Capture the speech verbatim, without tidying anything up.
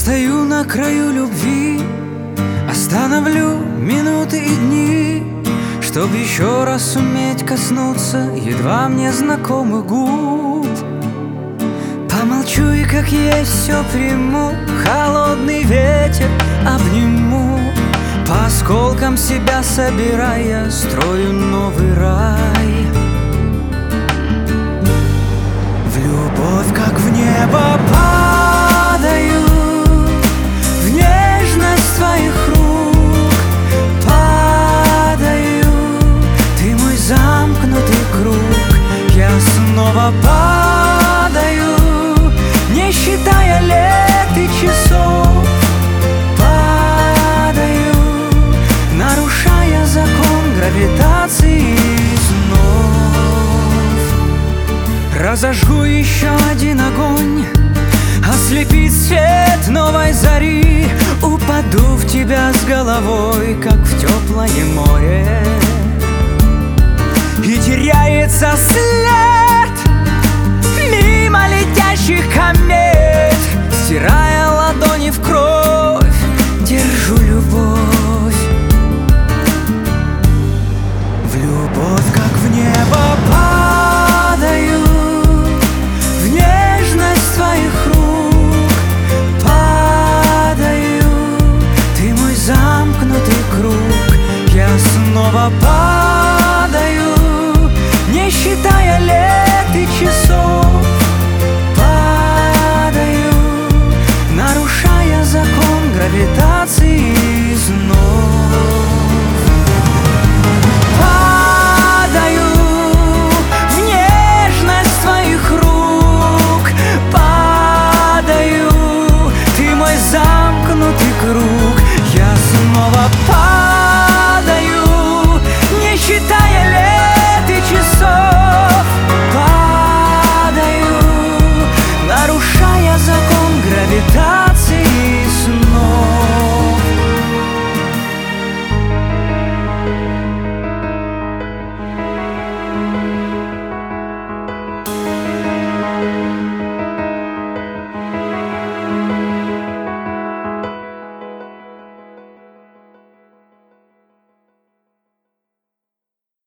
стою на краю любви, остановлю минуты и дни, чтоб еще раз уметь коснуться едва мне знакомых губ. Помолчу и как есть все приму, холодный ветер обниму, по осколкам себя собирая, строю новый рай. В любовь, как в небо падаю, в нежность твоих рук падаю. Ты мой замкнутый круг, я снова падаю, не считая лет и часов. Падаю, нарушая закон гравитации снов. Разожгу еще один огонь, ослепит свет новой зари. Упаду в тебя с головой, как в теплое море, и теряется след мимо летящих комет. Стирая ладони в кровь, держу любовь. В любовь, как в небо падаю, в нежность твоих рук падаю. Ты мой замкнутый круг, я снова падаю, не считая лет и часов. Падаю, нарушая закон гравитации